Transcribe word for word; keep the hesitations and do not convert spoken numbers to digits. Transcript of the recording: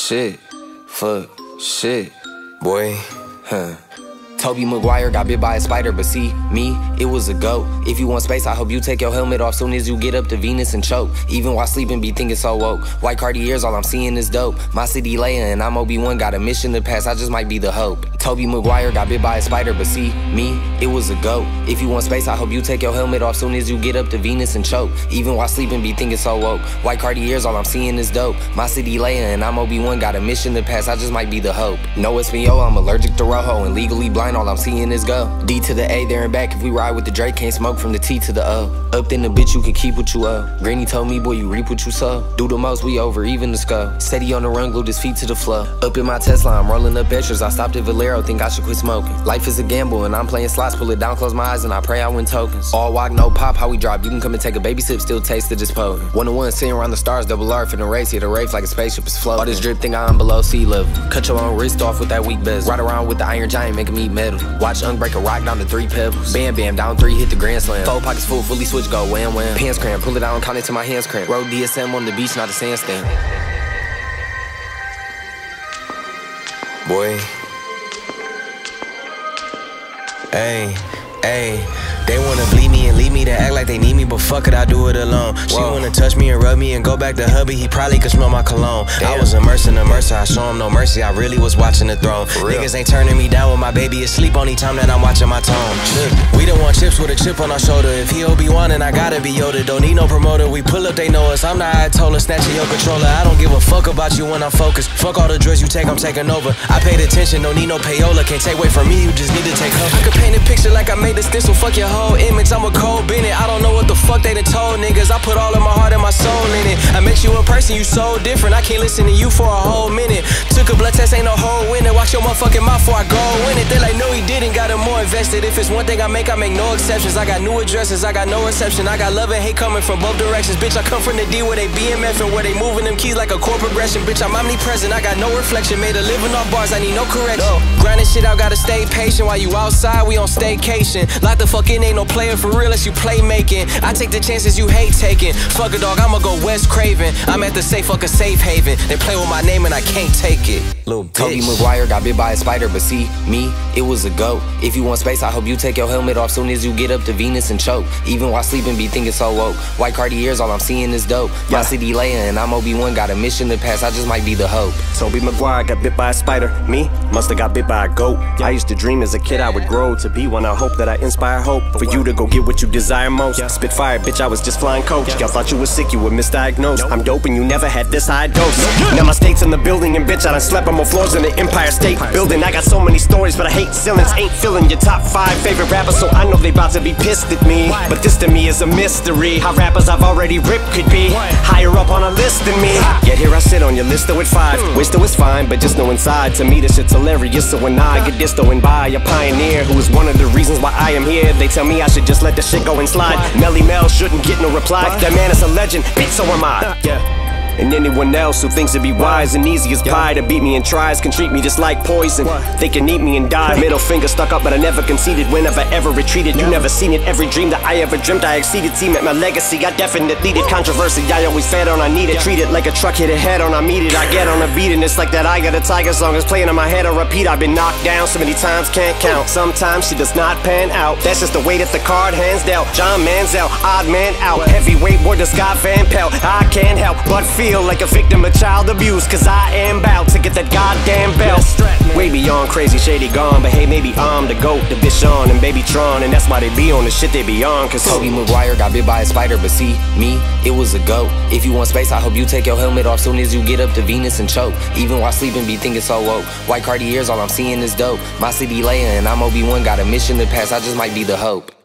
shit, fuck, shit, boy, huh. Tobey Maguire got bit by a spider, but see, me, it was a goat. If you want space, I hope you take your helmet off soon as you get up to Venus and choke. Even while sleeping, be thinking so woke. White Cartiers, all I'm seeing is dope. My city Leia and I'm Obi-Wan, got a mission to pass, I just might be the hope. Tobey Maguire got bit by a spider, but see, me, it was a goat. If you want space, I hope you take your helmet off soon as you get up to Venus and choke. Even while sleeping, be thinking so woke. White Cartiers, all I'm seeing is dope. My city Leia and I'm Obi-Wan, got a mission to pass, I just might be the hope. No Espanol, I'm allergic to Rojo, and legally blind, all I'm seeing is go. D to the A, there and back. If we ride with the Drake, can't smoke from the T to the O. Up in the bitch, you can keep what you owe. Granny told me, boy, you reap what you sow. Do the most, we over, even the skull. Steady on the run, glued his feet to the floor. Up in my Tesla, I'm rolling up extras. I stopped at Valero, think I should quit smoking. Life is a gamble, and I'm playing slots. Pull it down, close my eyes, and I pray I win tokens. All walk, no pop, how we drop. You can come and take a baby sip, still taste the this potent. One to one, sitting around the stars, double R for the race. Hit a race like a spaceship is floating. All this drip, think I'm below sea level. Cut your own wrist off with that weak bezel. Ride around with the Iron Giant, make him eat metal. Watch Unk break a rock down to three pebbles. Bam, bam, down three, hit the grand slam. Four pockets full, fully switch, go wham, wham. Pants cramp, pull it out, count it till my hands cramp. Road D S M on the beach, not a sandstand. Boy. Hey, hey. They wanna bleed me and leave me to act like they need me, but fuck it, I do it alone. She Whoa. wanna touch me and rub me and go back to hubby, he probably could smell my cologne. Damn. I was a mercy to mercy, I show him no mercy, I really was watching the throne. Niggas ain't turning me down when my baby is asleep only time that I'm watching my tone. We don't want chips with a chip on our shoulder. If he Obi-Wan and I gotta be Yoda, don't need no promoter. We pull up, they know us. I'm the Ayatollah, snatching your controller. I don't give a fuck about you when I'm focused. Fuck all the drugs you take, I'm taking over. I paid attention, don't need no payola. Can't take away from me, you just need to take cover. I could paint a picture like I made a stencil, fuck your whole image. I'm a Cole Bennett, I don't know what the fuck they done told niggas. I put all of my heart and my soul in it. I met you in person, you so different. I can't listen to you for a whole minute. Took a blood test, ain't no whole winner. Watch your motherfucking mouth before I go win it. They like, no he didn't, got him more invested. If it's one thing I make, I make no exceptions. I got new addresses, I got no exception. I got love and hate coming from both directions. Bitch, I come from the D where they B M F and where they moving them keys like a chord progression. Bitch, I'm omnipresent, I got no reflection. Made a living off bars, I need no correction. No. Grinding shit out, gotta stay patient. While you outside, we on staycation. Lock the fuck in, ain't no player for real unless you play making. I take the chances you hate taking. Fuck a dog, I'ma go Wes Craven. I'm at the safe, fuck a safe haven. They play with my name and I can't take it. Little bitch. Tobey Maguire got bit by a spider, but see, me, it was a goat. If you want space, I hope you take your helmet off soon as you get up to Venus and choke. Even while sleeping, be thinking so woke. White Cartiers, all I'm seeing is dope. Yeah. My city Leia and I'm Obi-Wan, got a mission to pass, I just might be the hope. Tobey Maguire got bit by a spider. Me, musta got bit by a goat. Yeah. I used to dream as a kid I would grow to be one. I hope that I inspire hope for you to go get what you desire most. Yeah. Spit fire, bitch, I was just flying coach. Yeah. Y'all thought you was sick, you were misdiagnosed. Nope. I'm dope and you never had this high dose. Nope. Now my state's in the building and bitch, I done slept on more floors than the Empire State Empire Building. I got so many stories, but I hate ceilings. Ain't feeling your top five favorite rappers, so I know they about to be pissed at me. Why? But this to me is a mystery. How rappers I've already ripped could be Why? higher up on a list than me. Yet here I sit on your list though at five. Hmm. Wish though it's fine, but just know inside to me this shit's hilarious. So when I get disto and by a pioneer who is one of the reasons why I am here, they tell me I should just let the shit go and slide. Melly Mel shouldn't get no reply. That man is a legend, bitch, so am I. Yeah. And anyone else who thinks it'd be wise and easy as pie to beat me and tries can treat me just like poison. They can eat me and die. Middle finger stuck up, but I never conceded whenever ever retreated. You never seen it, every dream that I ever dreamt I exceeded. See, met my legacy, I definitely did. Controversy, I always fed on, I need it. Treat it like a truck hit a head on, I meet it. I get on a beat and it's like that I got a Tiger song is playing in my head on repeat. I've been knocked down so many times, can't count. Sometimes she does not pan out. That's just the way that the card hands dealt. John Manziel, odd man out. Heavyweight war to Scott Van Pelt. I can't help but feel like a victim of child abuse, cause I am bout to get that goddamn belt. Way beyond crazy, shady gone, but hey, maybe I'm the GOAT, the bitch on and baby Tron, and that's why they be on the shit they be on. Cause Tobey Maguire got bit by a spider, but see, me, it was a goat. If you want space, I hope you take your helmet off soon as you get up to Venus and choke. Even while sleeping, be thinking so woke. White Cartiers, all I'm seeing is dope. My city Leia and I'm Obi-Wan, got a mission to pass, I just might be the hope.